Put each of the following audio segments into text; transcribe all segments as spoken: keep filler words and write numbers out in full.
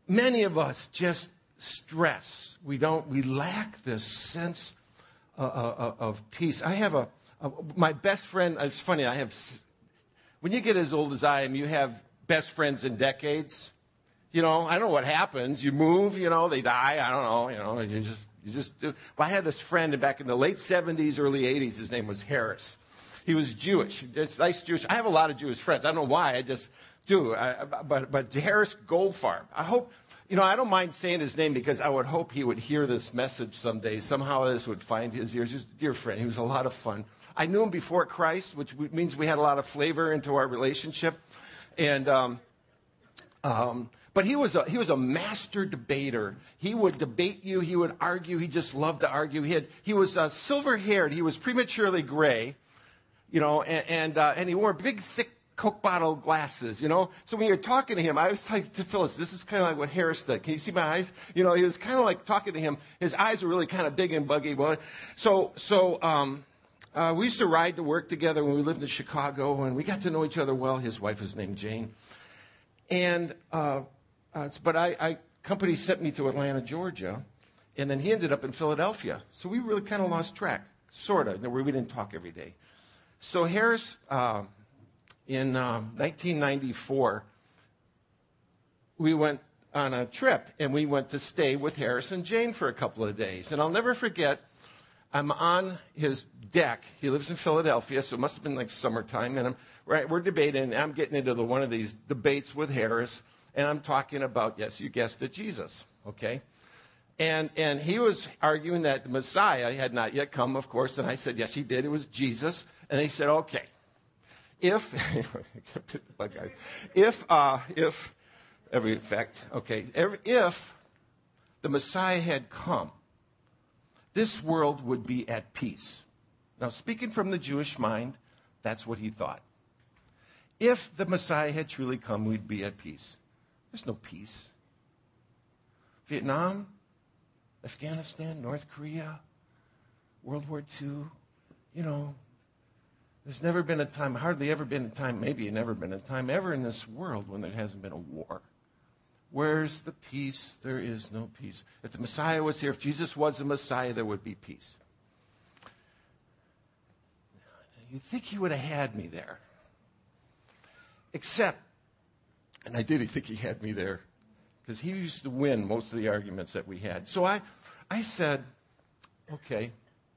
many of us just stress. We don't, we lack this sense uh, uh, of peace. I have a, a, my best friend, it's funny, I have, when you get as old as I am, you have best friends in decades. You know, I don't know what happens. You move, you know, they die. I don't know, you know, you just, you just do. Well, I had this friend back in the late seventies, early eighties. His name was Harris. He was Jewish. It's nice Jewish. I have a lot of Jewish friends. I don't know why. I just do. I, but, but Harris Goldfarb. I hope, you know, I don't mind saying his name because I would hope he would hear this message someday. Somehow this would find his ears. He's a dear friend. He was a lot of fun. I knew him before Christ, which means we had a lot of flavor into our relationship. And, um, um, But he was a, he was a master debater. He would debate you. He would argue. He just loved to argue. He had, he was uh, silver-haired. He was prematurely gray, you know, and and, uh, and he wore big, thick Coke bottle glasses, you know. So when you're talking to him, I was like to Phyllis, this is kind of like what Harris did. Can you see my eyes? You know, he was kind of like talking to him. His eyes were really kind of big and buggy. Well, so so um, uh, we used to ride to work together when we lived in Chicago, and we got to know each other well. His wife was named Jane, and. Uh, Uh, but I, I, company sent me to Atlanta, Georgia, and then he ended up in Philadelphia. So we really kind of lost track, sort of. We didn't talk every day. So Harris, uh, in um, nineteen ninety-four, we went on a trip, and we went to stay with Harris and Jane for a couple of days. And I'll never forget, I'm on his deck. He lives in Philadelphia, so it must have been like summertime. And I'm, right, we're debating, and I'm getting into the, one of these debates with Harris. And I'm talking about, yes, you guessed it, Jesus, okay? And and he was arguing that the Messiah had not yet come, of course. And I said, yes, he did. It was Jesus. And they said, okay, if, if, uh, if, every fact, okay, every, if the Messiah had come, this world would be at peace. Now, speaking from the Jewish mind, that's what he thought. If the Messiah had truly come, we'd be at peace. There's no peace. Vietnam, Afghanistan, North Korea, World War Two, you know, there's never been a time, hardly ever been a time, maybe never been a time ever in this world when there hasn't been a war. Where's the peace? There is no peace. If the Messiah was here, if Jesus was the Messiah, there would be peace. You'd think he would have had me there. Except, and I did think he had me there, because he used to win most of the arguments that we had. So I, I said, okay,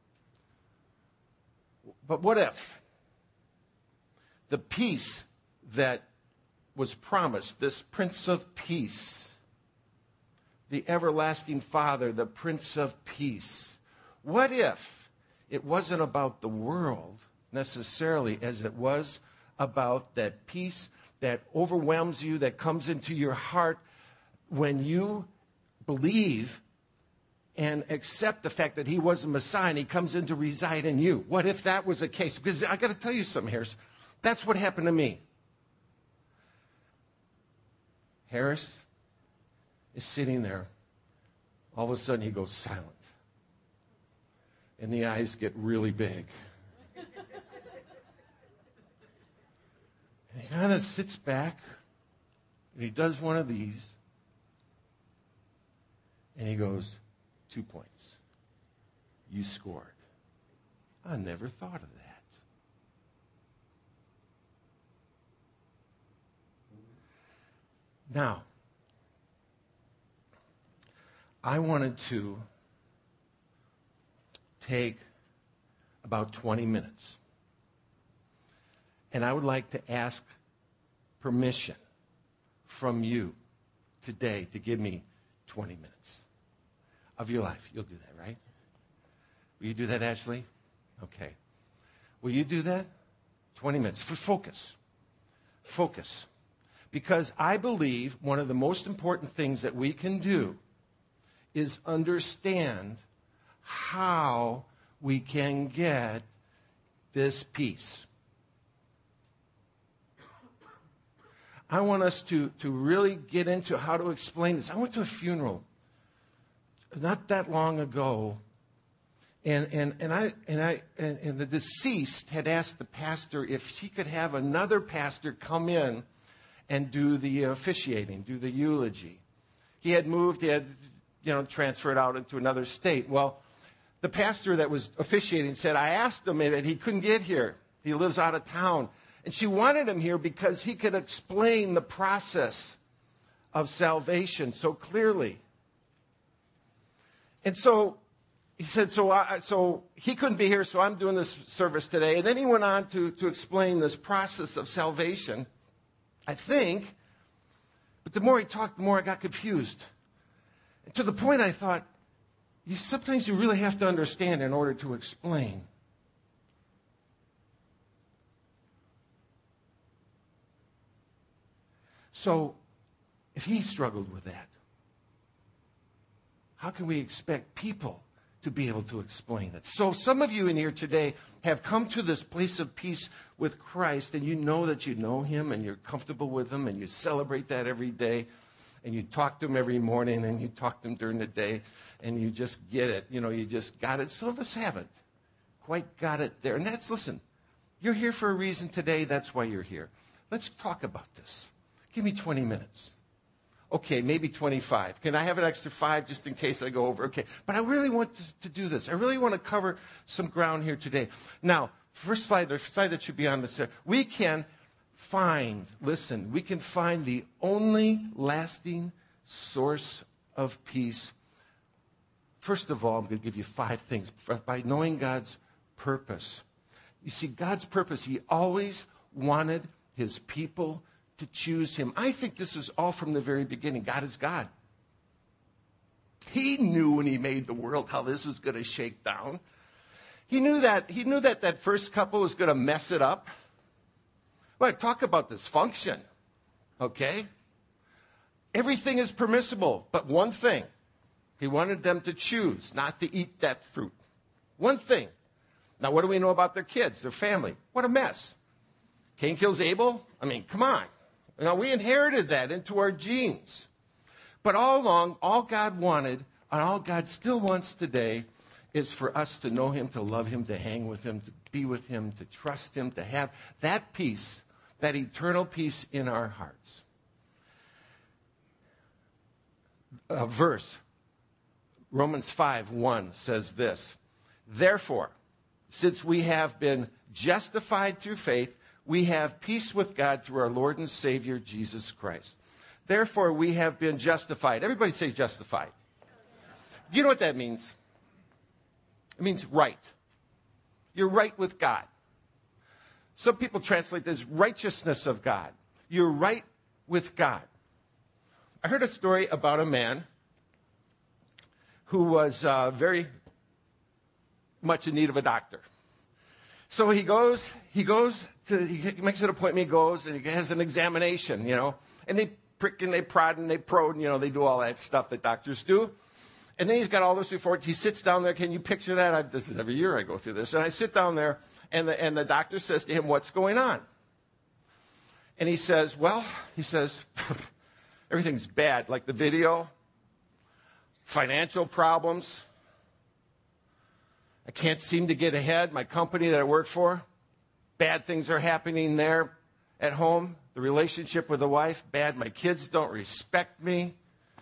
but what if the peace that was promised, this Prince of Peace, the everlasting Father, the Prince of Peace, what if it wasn't about the world necessarily as it was about that peace that overwhelms you, that comes into your heart when you believe and accept the fact that he was the Messiah and he comes in to reside in you? What if that was the case? Because I got to tell you something, Harris. That's what happened to me. Harris is sitting there. All of a sudden, he goes silent. And the eyes get really big. And he kind of sits back, and he does one of these, and he goes, two points. You scored. I never thought of that. Now, I wanted to take about twenty minutes. And I would like to ask permission from you today to give me twenty minutes of your life. You'll do that, right? Will you do that, Ashley? Okay. Will you do that? twenty minutes for focus. Focus. Because I believe one of the most important things that we can do is understand how we can get this peace. I want us to, to really get into how to explain this. I went to a funeral not that long ago, and and and I and I and, and the deceased had asked the pastor if she could have another pastor come in and do the officiating, do the eulogy. He had moved, he had, you know, transferred out into another state. Well, the pastor that was officiating said, I asked him that he couldn't get here. He lives out of town. And she wanted him here because he could explain the process of salvation so clearly. And so he said, so I, so he couldn't be here, so I'm doing this service today. And then he went on to, to explain this process of salvation, I think. But the more he talked, the more I got confused. And to the point I thought, you, sometimes you really have to understand in order to explain. So, if he struggled with that, how can we expect people to be able to explain it? So some of you in here today have come to this place of peace with Christ, and you know that you know him, and you're comfortable with him, and you celebrate that every day, and you talk to him every morning, and you talk to him during the day, and you just get it. You know, you just got it. Some of us haven't quite got it there. And that's, listen, you're here for a reason today. That's why you're here. Let's talk about this. Give me twenty minutes. Okay, maybe twenty-five. Can I have an extra five just in case I go over? Okay, but I really want to, to do this. I really want to cover some ground here today. Now, first slide, the slide that should be on the we can find, listen, we can find the only lasting source of peace. First of all, I'm going to give you five things. By knowing God's purpose. You see, God's purpose, he always wanted his people to choose him. I think this is all from the very beginning. God is God. He knew when he made the world how this was going to shake down. He knew that he knew that that first couple was going to mess it up. Well, talk about dysfunction. Okay? Everything is permissible, but one thing. He wanted them to choose not to eat that fruit. One thing. Now, what do we know about their kids, their family? What a mess. Cain kills Abel? I mean, come on. Now, we inherited that into our genes. But all along, all God wanted, and all God still wants today, is for us to know him, to love him, to hang with him, to be with him, to trust him, to have that peace, that eternal peace in our hearts. A verse, Romans five one says this, therefore, since we have been justified through faith, we have peace with God through our Lord and Savior, Jesus Christ. Therefore, we have been justified. Everybody say justified. Do you know what that means? It means right. You're right with God. Some people translate this righteousness of God. You're right with God. I heard a story about a man who was uh, very much in need of a doctor. So he goes, he goes to, he makes an appointment, he goes, and he has an examination, you know, and they prick and they prod and they probe, and, you know, they do all that stuff that doctors do. And then he's got all those reports. He sits down there. Can you picture that? I, this is every year I go through this. And I sit down there, and the, and the doctor says to him, what's going on? And he says, well, he says, everything's bad, like the video, financial problems. I can't seem to get ahead. My company that I work for, bad things are happening there at home. The relationship with the wife, bad. My kids don't respect me.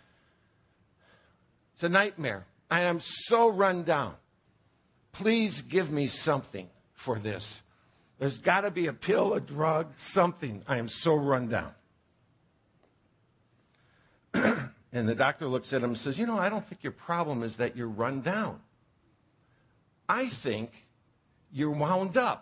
It's a nightmare. I am so run down. Please give me something for this. There's got to be a pill, a drug, something. I am so run down. And the doctor looks at him and says, you know, I don't think your problem is that you're run down. I think you're wound up.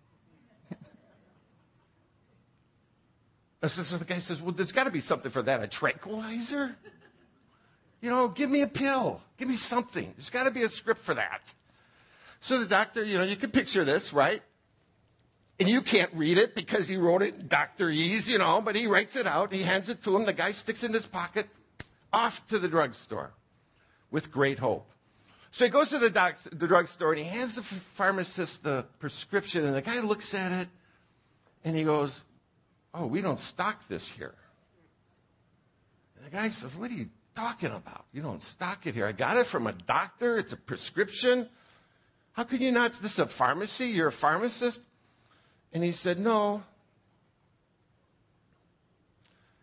So the guy says, well, there's got to be something for that. A tranquilizer? You know, give me a pill. Give me something. There's got to be a script for that. So the doctor, you know, you can picture this, right? And you can't read it because he wrote it in doctorese, you know, but he writes it out. He hands it to him. The guy sticks it in his pocket, off to the drugstore with great hope. So he goes to the, doc, the drugstore, and he hands the pharmacist the prescription, and the guy looks at it, and he goes, oh, we don't stock this here. And the guy says, what are you talking about? You don't stock it here. I got it from a doctor. It's a prescription. How could you not? This is a pharmacy. You're a pharmacist. And he said, no.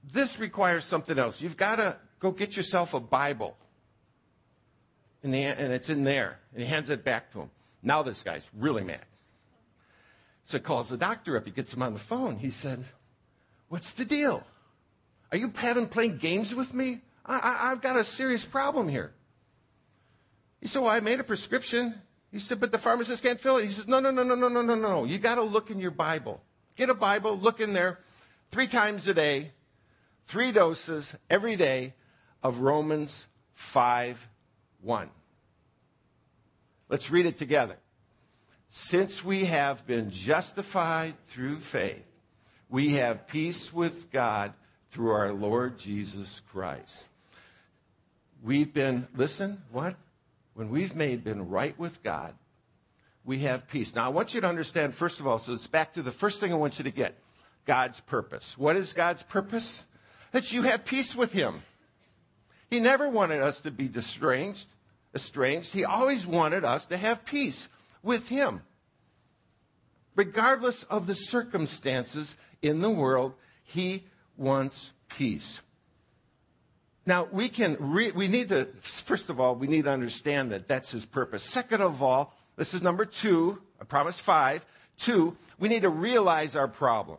this requires something else. You've got to go get yourself a Bible. And, the, and it's in there. And he hands it back to him. Now this guy's really mad. So he calls the doctor up. He gets him on the phone. He said, what's the deal? Are you having playing games with me? I, I, I've got a serious problem here. He said, well, I made a prescription. He said, but the pharmacist can't fill it. He said, no, no, no, no, no, no, no, no. You got to look in your Bible. Get a Bible, look in there three times a day, three doses every day of Romans five one. Let's read it together. Since we have been justified through faith, we have peace with God through our Lord Jesus Christ. We've been, listen, what? When we've made been right with God, we have peace. Now, I want you to understand, first of all, so it's back to the first thing I want you to get, God's purpose. What is God's purpose? That you have peace with him. He never wanted us to be estranged. estranged. He always wanted us to have peace with him. Regardless of the circumstances in the world, he wants peace. Now, we can, re- we need to, first of all, we need to understand that that's his purpose. Second of all, this is number two, I promised five. Two, we need to realize our problem.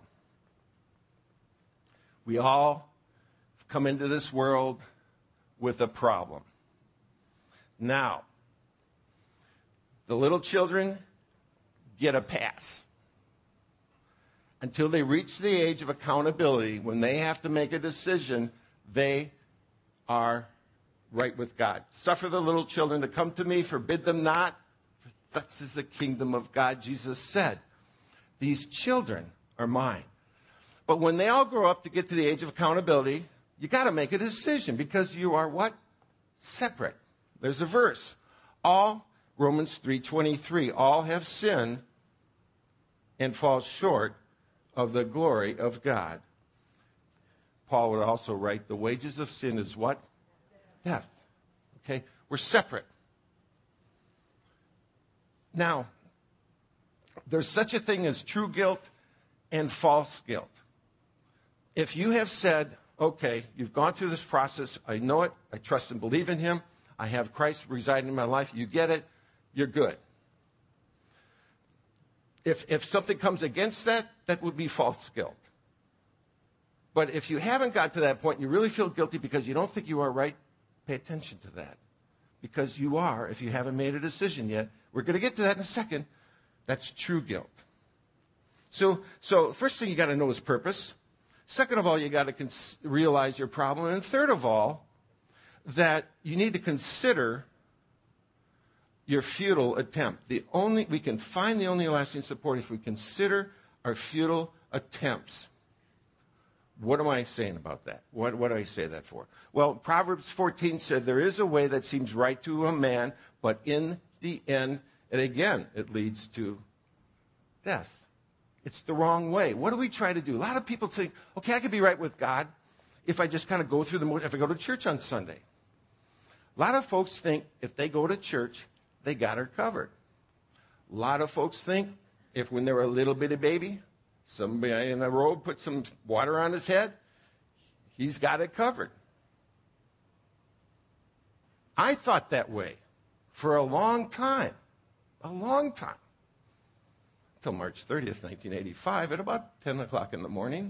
We all come into this world with a problem. Now, the little children get a pass until they reach the age of accountability. When they have to make a decision, they are right with God. Suffer the little children to come to me, forbid them not, for thus is the kingdom of God, Jesus said. These children are mine. But when they all grow up to get to the age of accountability, you got to make a decision because you are what? Separate. There's a verse. All, Romans three twenty-three, all have sinned and fall short of the glory of God. Paul would also write, the wages of sin is what? Death. Okay? We're separate. Now, there's such a thing as true guilt and false guilt. If you have said, okay, you've gone through this process, I know it, I trust and believe in him, I have Christ residing in my life, you get it, you're good. If, if something comes against that, that would be false guilt. But if you haven't got to that point, you really feel guilty because you don't think you are right, pay attention to that. Because you are, if you haven't made a decision yet. We're going to get to that in a second. That's true guilt. So, so first thing you got to know is purpose. Second of all, you got to cons- realize your problem. And third of all, that you need to consider your futile attempt. The only, we can find the only lasting support if we consider our futile attempts. What am I saying about that? What, what do I say that for? Well, Proverbs fourteen said, there is a way that seems right to a man, but in the end, and again, it leads to death. It's the wrong way. What do we try to do? A lot of people think, okay, I could be right with God if I just kind of go through the motion, if I go to church on Sunday. A lot of folks think if they go to church, they got her covered. A lot of folks think if when they were a little bitty baby, somebody in a robe put some water on his head, he's got it covered. I thought that way for a long time, a long time. Until March thirtieth, nineteen eighty-five, at about ten o'clock in the morning.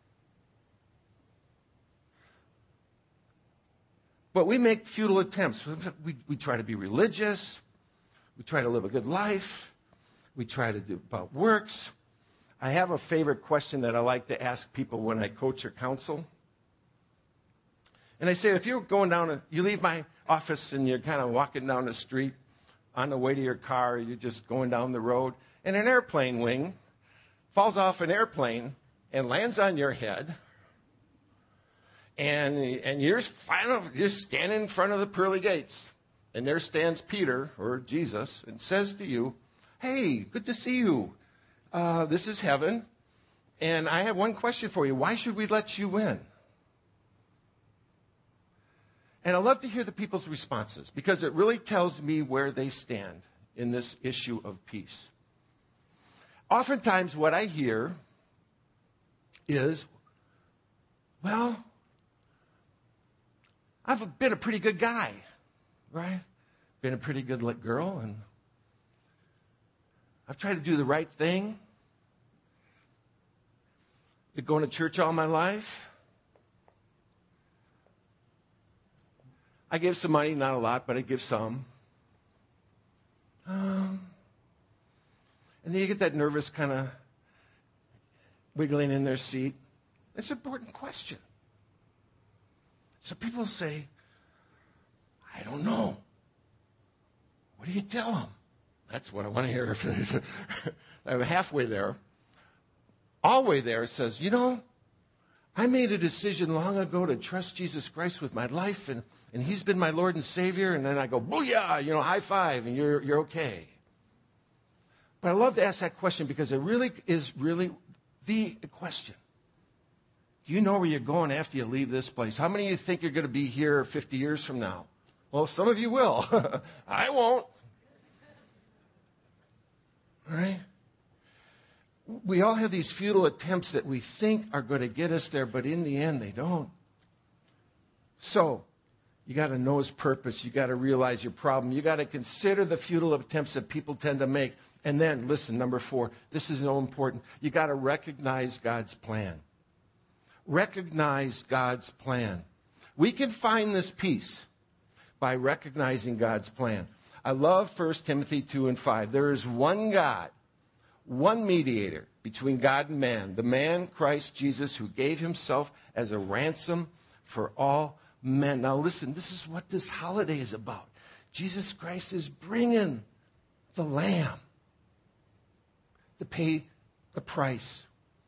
But we make futile attempts. We, we try to be religious. We try to live a good life. We try to do about works. I have a favorite question that I like to ask people when I coach or counsel. And I say, if you're going down, a, you leave my office and you're kind of walking down the street on the way to your car, you're just going down the road, and an airplane wing falls off an airplane and lands on your head, and, and you're, final, you're standing in front of the pearly gates, and there stands Peter, or Jesus, and says to you, hey, good to see you. Uh, this is heaven, and I have one question for you. Why should we let you in? And I love to hear the people's responses, because it really tells me where they stand in this issue of peace. Oftentimes what I hear is, well, I've been a pretty good guy, right? Been a pretty good girl, and I've tried to do the right thing. Been going to church all my life. I give some money, not a lot, but I give some. Um, and then you get that nervous kind of wiggling in their seat. It's an important question. So people say, I don't know. What do you tell them? That's what I want to hear. I'm halfway there. All the way there it says, you know, I made a decision long ago to trust Jesus Christ with my life, and, and he's been my Lord and Savior. And then I go, booyah, you know, high five, and you're, you're okay. But I love to ask that question because it really is really the question. Do you know where you're going after you leave this place? How many of you think you're going to be here fifty years from now? Well, some of you will. I won't. All right? We all have these futile attempts that we think are going to get us there, but in the end, they don't. So, you got to know his purpose. You got to realize your problem. You got to consider the futile attempts that people tend to make. And then, listen, number four, this is so important. You got to recognize God's plan. Recognize God's plan. We can find this peace by recognizing God's plan. I love First Timothy two and five. There is one God, one mediator between God and man, the man Christ Jesus, who gave himself as a ransom for all men. Now listen, this is what this holiday is about. Jesus Christ is bringing the lamb to pay the price.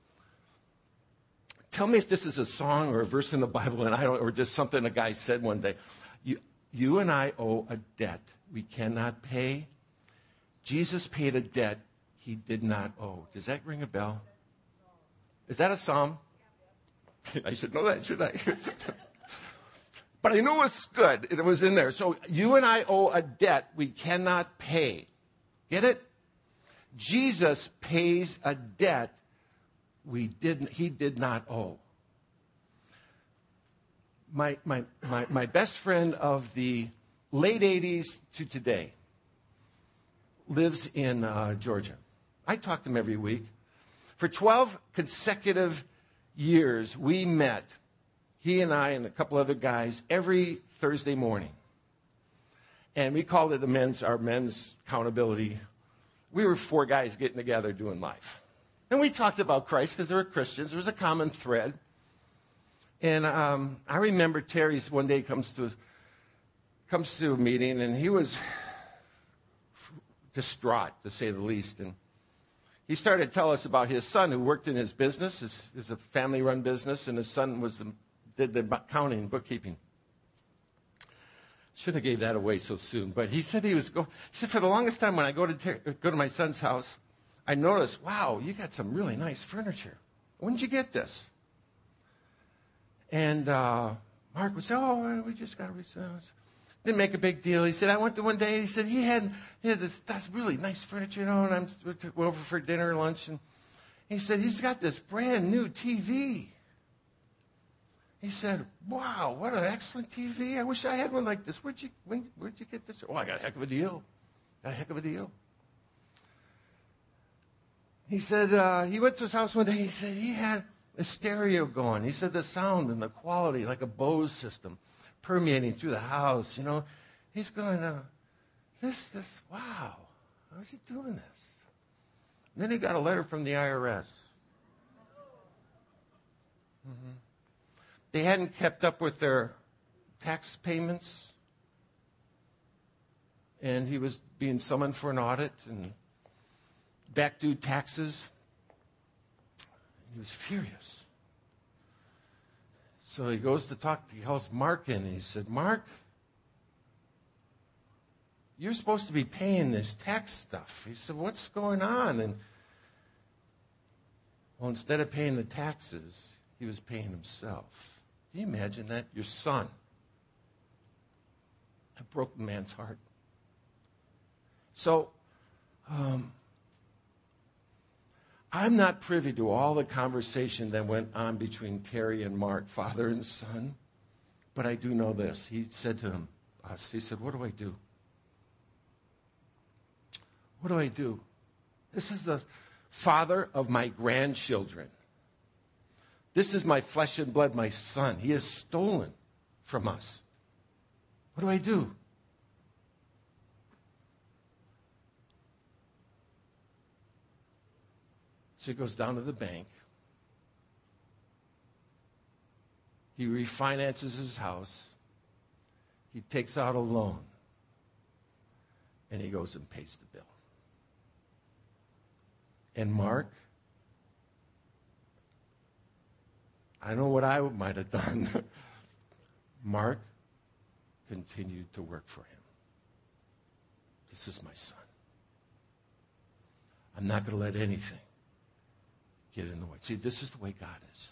Tell me if this is a song or a verse in the Bible, and I don't, or just something a guy said one day. You, you and I owe a debt we cannot pay. Jesus paid a debt he did not owe. Does that ring a bell? Is that a psalm? I should know that, should I? But I knew it was good. It was in there. So you and I owe a debt we cannot pay. Get it? Jesus pays a debt we didn't, he did not owe. My, my, my, my best friend of the late eighties to today lives in uh, Georgia. I talk to him every week. For twelve consecutive years, we met, he and I and a couple other guys, every Thursday morning. And we called it the men's, our men's accountability. We were four guys getting together doing life. And we talked about Christ because they were Christians. There was a common thread. And um, I remember Terry's one day comes to comes to a meeting, and he was distraught, to say the least. And he started to tell us about his son who worked in his business. It's, it's a family-run business, and his son was the, did the accounting and bookkeeping. Shouldn't have gave that away so soon. But he said he was go. He said for the longest time when I go to Ter- go to my son's house, I noticed, wow, you got some really nice furniture. When did you get this? And uh, Mark would say, oh, we just got to didn't make a big deal. He said, I went to one day, he said, he had, he had this that's really nice furniture, you know, and I went over for dinner, lunch, and he said, he's got this brand new T V. He said, wow, what an excellent T V. I wish I had one like this. Where'd you, when, where'd you get this? Oh, I got a heck of a deal. Got a heck of a deal. He said, uh, he went to his house one day, he said he had a stereo going. He said the sound and the quality, like a Bose system, permeating through the house, you know. He's going, uh, this, this, wow, how's he doing this? And then he got a letter from the I R S. Mm-hmm. They hadn't kept up with their tax payments, and he was being summoned for an audit and back due taxes. He was furious. So he goes to talk, he calls Mark in, and he said, Mark, you're supposed to be paying this tax stuff. He said, what's going on? And well, instead of paying the taxes, he was paying himself. Can you imagine that? Your son. A broken man's heart. So, um, I'm not privy to all the conversation that went on between Terry and Mark, father and son, but I do know this. He said to him, us, he said, what do I do? What do I do? This is the father of my grandchildren. This is my flesh and blood, my son. He has stolen from us. What do I do? So he goes down to the bank. He refinances his house. He takes out a loan. And he goes and pays the bill. And Mark, I know what I might have done. Mark continued to work for him. This is my son. I'm not going to let anything get in the way. See, this is the way God is.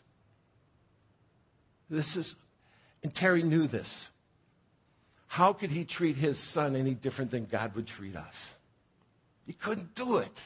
This is, and Terry knew this. How could he treat his son any different than God would treat us? He couldn't do it.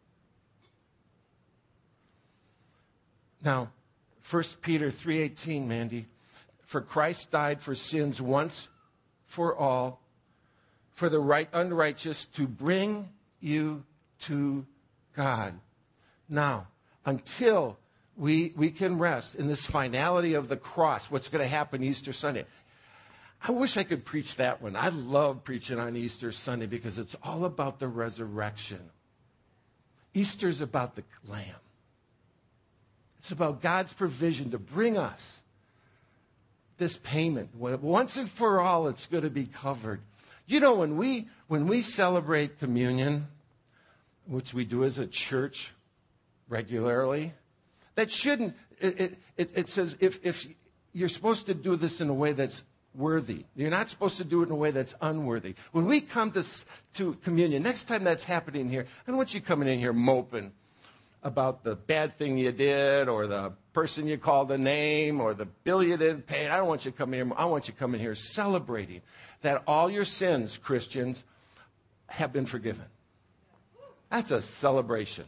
Now, First Peter three eighteen, Mandy. For Christ died for sins once for all, for the right unrighteous, to bring you to God. Now, until we, we can rest in this finality of the cross, what's going to happen Easter Sunday. I wish I could preach that one. I love preaching on Easter Sunday because it's all about the resurrection. Easter's about the Lamb. It's about God's provision to bring us this payment. Once and for all, it's going to be covered. You know, when we when we celebrate communion, which we do as a church regularly, that shouldn't, it, it, it says if, if you're supposed to do this in a way that's worthy. You're not supposed to do it in a way that's unworthy. When we come to, to communion, next time that's happening here, I don't want you coming in here moping about the bad thing you did or the person you called a name or the bill you didn't pay. I don't want you coming here. I want you coming here celebrating that all your sins, Christians, have been forgiven. That's a celebration.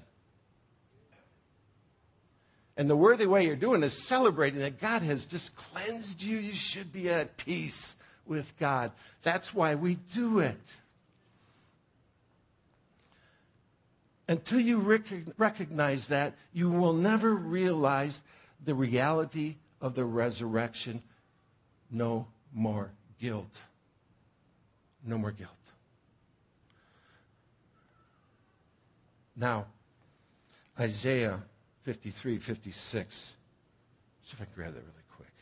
And the worthy way you're doing is celebrating that God has just cleansed you. You should be at peace with God. That's why we do it. Until you rec- recognize that, you will never realize the reality of the resurrection. No more guilt. No more guilt. Now, Isaiah fifty-three, fifty-six. See if I can grab that really quick.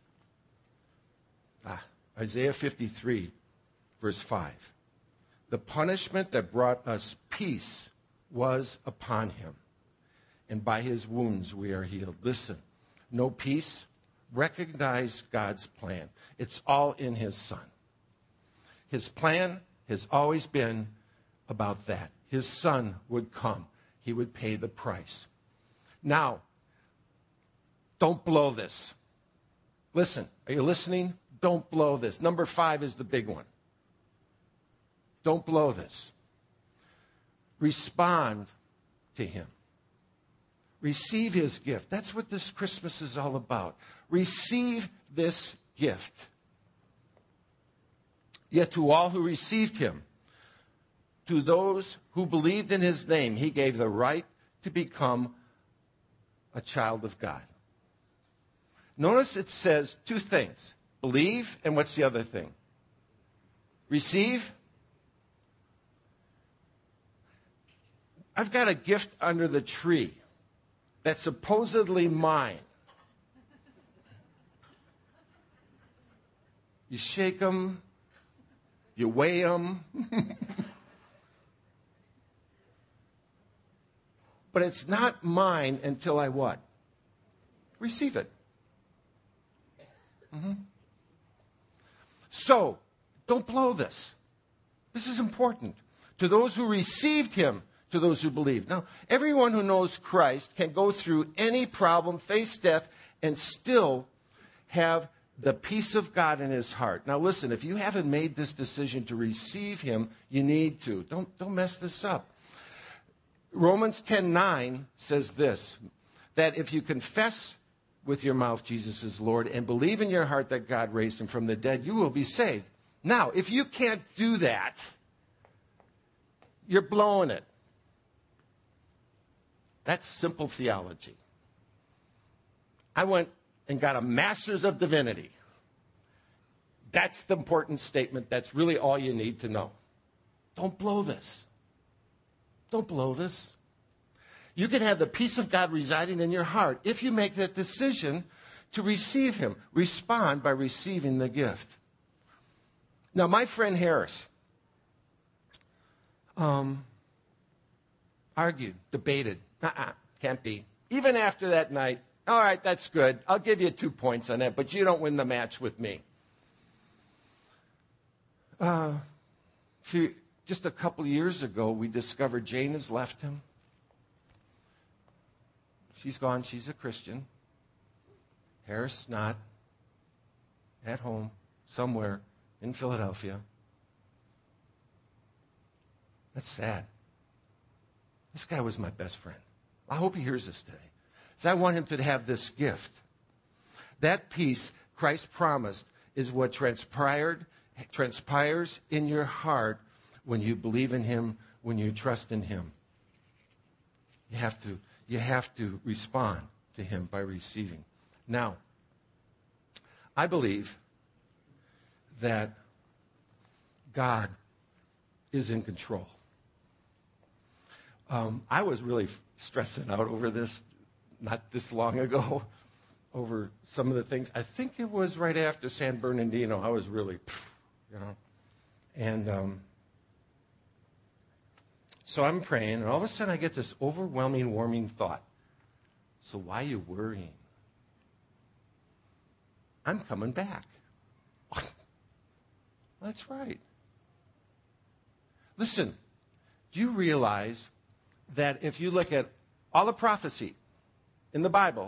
Ah, Isaiah fifty-three, verse five. The punishment that brought us peace was upon him, and by his wounds we are healed. Listen, no peace. Recognize God's plan. It's all in his Son. His plan has always been about that. His Son would come. He would pay the price. Now, don't blow this. Listen, are you listening? Don't blow this. Number five is the big one. Don't blow this. Respond to him. Receive his gift. That's what this Christmas is all about. Receive this gift. Yet to all who received him, to those who believed in his name, he gave the right to become a child of God. Notice it says two things. Believe, and what's the other thing? Receive. I've got a gift under the tree that's supposedly mine. You shake them, you weigh them. But it's not mine until I what? Receive it. Mm-hmm. So, don't blow this. This is important. To those who received him, to those who believe. Now, everyone who knows Christ can go through any problem, face death, and still have the peace of God in his heart. Now, listen, if you haven't made this decision to receive him, you need to. Don't, don't mess this up. Romans ten nine says this, that if you confess with your mouth Jesus is Lord and believe in your heart that God raised him from the dead, you will be saved. Now, if you can't do that, you're blowing it. That's simple theology. I went and got a master's of divinity. That's the important statement. That's really all you need to know. Don't blow this. Don't blow this. You can have the peace of God residing in your heart if you make that decision to receive him. Respond by receiving the gift. Now, my friend Harris um, argued, debated. Uh-uh, can't be. Even after that night, all right, that's good. I'll give you two points on that, but you don't win the match with me. Uh, few, just a couple years ago, we discovered Jane has left him. She's gone. She's a Christian. Harris not. At home, somewhere in Philadelphia. That's sad. This guy was my best friend. I hope he hears this today. So I want him to have this gift. That peace Christ promised is what transpired, transpires in your heart when you believe in him, when you trust in him. You have to, you have to respond to him by receiving. Now, I believe that God is in control. Um, I was really stressing out over this not this long ago, over some of the things. I think it was right after San Bernardino. I was really, you know. And um, so I'm praying, and all of a sudden I get this overwhelming, warming thought. So why are you worrying? I'm coming back. That's right. Listen, do you realize that if you look at all the prophecy in the Bible,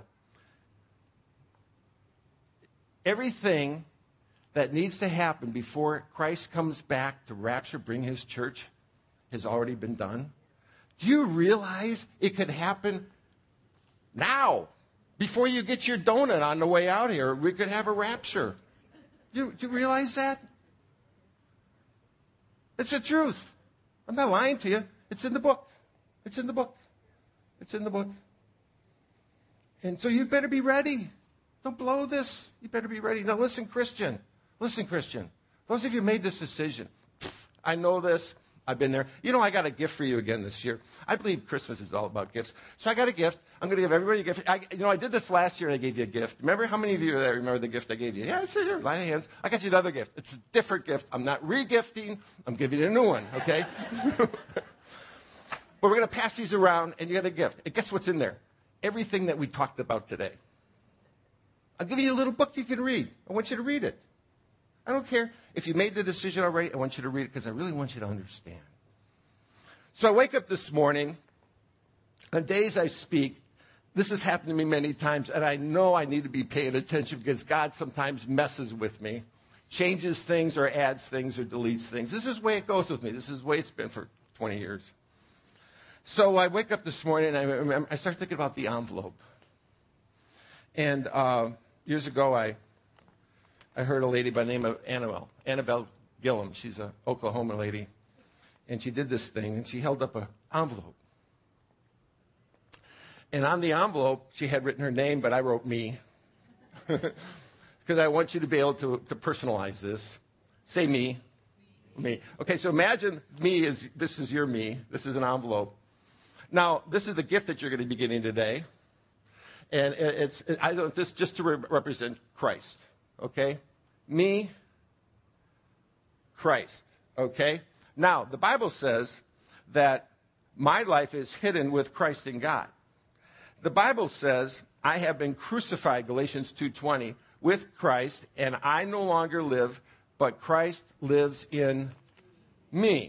everything that needs to happen before Christ comes back to rapture, bring his church, has already been done? Do you realize it could happen now? Before you get your donut on the way out here, we could have a rapture. Do you, do you realize that? It's the truth. I'm not lying to you. It's in the book. It's in the book. It's in the book. And so you better be ready. Don't blow this. You better be ready. Now listen, Christian. Listen, Christian. Those of you who made this decision, I know this. I've been there. You know, I got a gift for you again this year. I believe Christmas is all about gifts. So I got a gift. I'm going to give everybody a gift. I, you know, I did this last year and I gave you a gift. Remember how many of you there remember the gift I gave you? Yeah, it's here. Line of hands. I got you another gift. It's a different gift. I'm not re-gifting. I'm giving you a new one, okay? But we're going to pass these around and you get a gift. And guess what's in there? Everything that we talked about today. I'll give you a little book you can read. I want you to read it. I don't care if you made the decision already. I want you to read it because I really want you to understand. So I wake up this morning. On days I speak, this has happened to me many times, and I know I need to be paying attention because God sometimes messes with me, changes things or adds things or deletes things. This is the way it goes with me. This is the way it's been for twenty years. So I wake up this morning, and I, remember, I start thinking about the envelope. And uh, years ago, I... I heard a lady by the name of Annabelle, Annabelle Gillum. She's an Oklahoma lady. And she did this thing, and she held up an envelope. And on the envelope, she had written her name, but I wrote me. Because I want you to be able to, to personalize this. Say me. Me. Okay, so imagine me is, this is your me. This is an envelope. Now, this is the gift that you're going to be getting today. And it's, I don't, this just to re- represent Christ. Okay? Me, Christ. Okay? Now, the Bible says that my life is hidden with Christ in God. The Bible says, I have been crucified, Galatians two twenty, with Christ, and I no longer live, but Christ lives in me.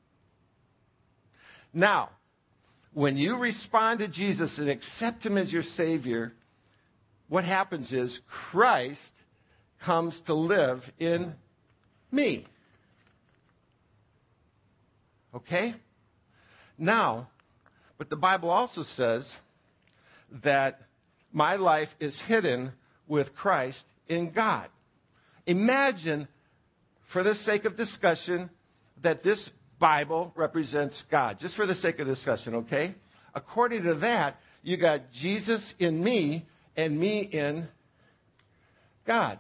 Now, when you respond to Jesus and accept him as your Savior, what happens is Christ comes to live in me. Okay? Now, But the Bible also says that my life is hidden with Christ in God. Imagine, for the sake of discussion, that this Bible represents God. Just for the sake of discussion, okay? According to that, you got Jesus in me and me in God.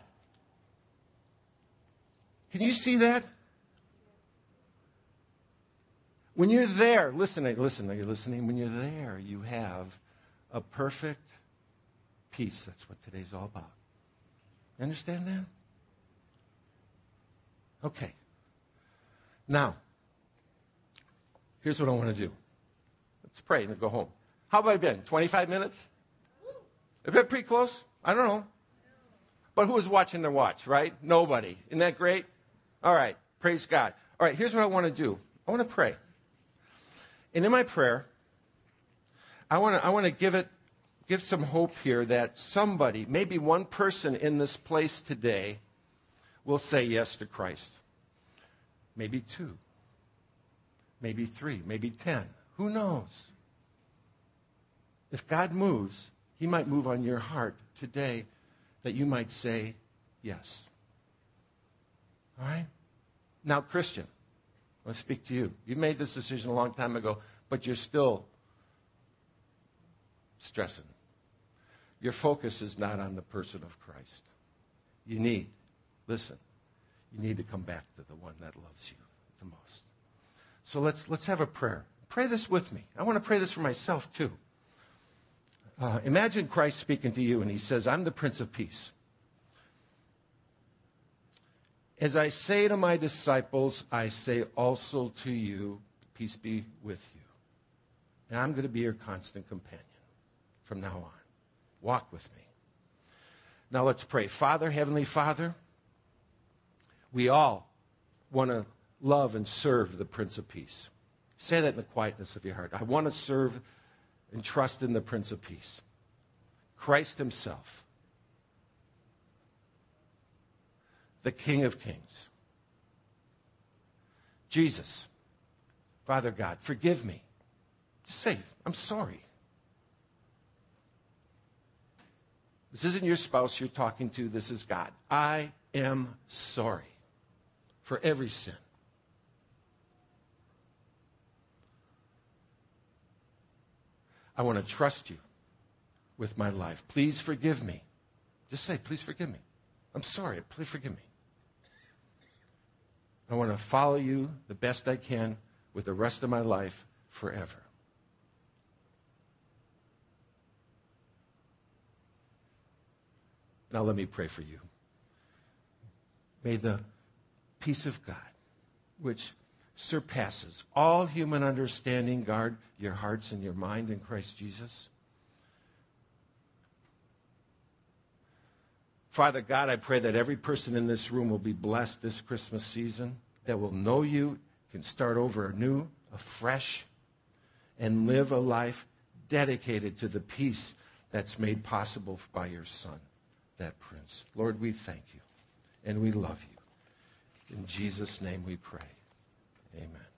Can you see that? When you're there, listen, listen, are you listening? When you're there, you have a perfect peace. That's what today's all about. You understand that? Okay. Now, here's what I want to do. Let's pray and go home. How have I been? twenty-five minutes? I've been pretty close. I don't know. But who was watching their watch, right? Nobody. Isn't that great? All right. Praise God. All right. Here's what I want to do. I want to pray. And in my prayer, I want to I want to give it give some hope here that somebody, maybe one person in this place today, will say yes to Christ. Maybe two. Maybe three. Maybe ten. Who knows? If God moves, he might move on your heart today that you might say yes. All right? Now, Christian, I want to speak to you. You made this decision a long time ago, but you're still stressing. Your focus is not on the person of Christ. You need, listen, you need to come back to the one that loves you the most. So let's let's have a prayer. Pray this with me. I want to pray this for myself too. Uh, imagine Christ speaking to you and he says, I'm the Prince of Peace. As I say to my disciples, I say also to you, peace be with you. And I'm going to be your constant companion from now on. Walk with me. Now let's pray. Father, Heavenly Father, we all want to love and serve the Prince of Peace. Say that in the quietness of your heart. I want to serve and trust in the Prince of Peace, Christ himself, the King of Kings. Jesus, Father God, forgive me. Just say, I'm sorry. This isn't your spouse you're talking to. This is God. I am sorry for every sin. I want to trust you with my life. Please forgive me. Just say, please forgive me. I'm sorry. Please forgive me. I want to follow you the best I can with the rest of my life forever. Now let me pray for you. May the peace of God, which surpasses all human understanding, guard your hearts and your mind in Christ Jesus. Father God, I pray that every person in this room will be blessed this Christmas season, that will know you, can start over anew, afresh, and live a life dedicated to the peace that's made possible by your Son, that Prince. Lord, we thank you, and we love you. In Jesus' name we pray. Amen.